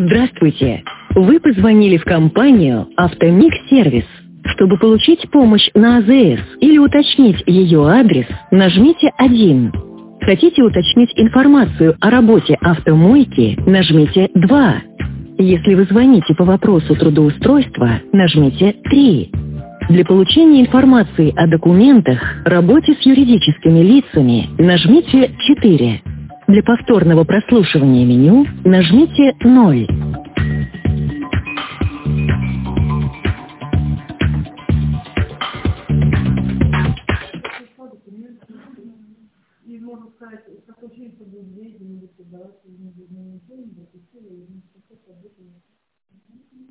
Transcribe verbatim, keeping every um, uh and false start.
Здравствуйте! Вы позвонили в компанию «Автомиг Сервис». Чтобы получить помощь на А Зэ Эс или уточнить ее адрес, нажмите один. Хотите уточнить информацию о работе автомойки, нажмите два. Если вы звоните по вопросу трудоустройства, нажмите три. Для получения информации о документах, работе с юридическими лицами, нажмите четыре. Для повторного прослушивания меню нажмите ноль. И можно сказать, какой фильм будет виден, или куда,